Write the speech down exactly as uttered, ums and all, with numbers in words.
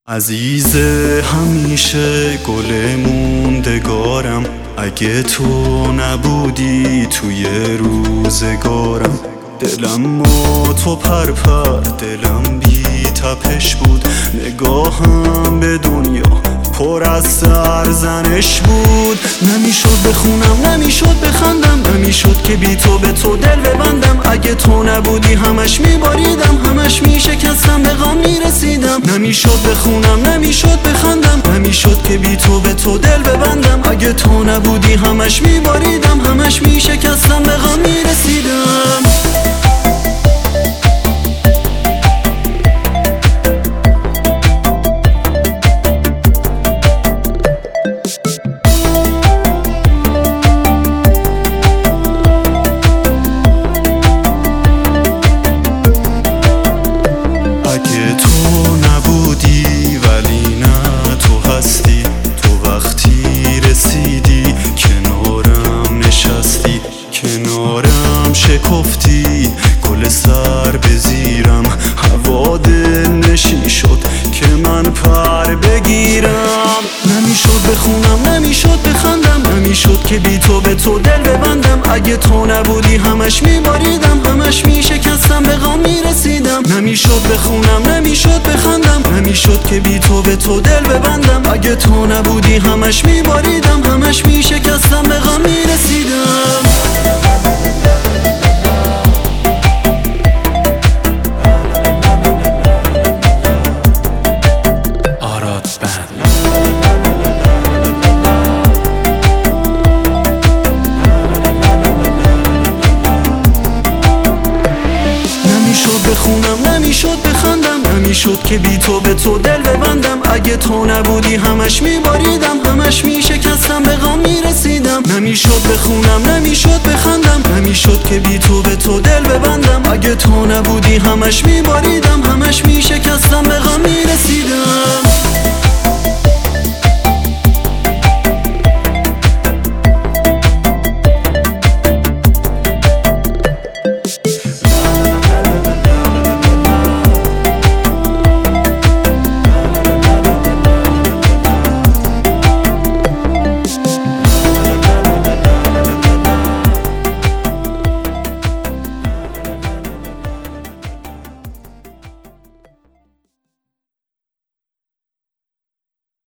عزیز همیشه گل موندگارم، اگه تو نبودی توی روزگارم. دلم ما تو پرپر، دلم بی تپش بود، نگاهم به دنیا پر از سرزنش بود. نمیشد بخونم، نمیشد بخندم، نمیشد که بی تو به تو دل ببندم. اگه تو نبودی همش میباریدم، همش میشکستم، به غم میرسیدم. نمیشد بخونم، نمیشد بخندم، نمیشد که بی تو به تو دل ببندم. اگه تو نبودی همش میباریدم، همش میشکستم، به غم میرسیدم. شکفتی گل سر بزیرم، هوا دل نشین شد که من پر بگیرم. نمیشد بخونم، نمیشد بخندم، نمیشد که بی تو به تو دل ببندم. اگه تو نبودی همش میباریدم، همش میشکستم، به غم میرسیدم. نمیشد بخونم، نمیشد بخندم، نمیشد که بی تو به تو دل ببندم. اگه تو نبودی همش میباریدم، همش میشکستم، به غم میرسیدم. نمیشد بخونم، نمیشد بخندم، نمیشد که بی تو به تو دل ببندم. اگه تو نبودی همش میباریدم، همش میشکستم، به غم میرسیدم. نمیشد بخونم، نمیشد بخندم، نمیشد که بی تو به تو دل ببندم. اگه تو نبودی همش میباریدم، همش میشکستم، به غم میرسیدم.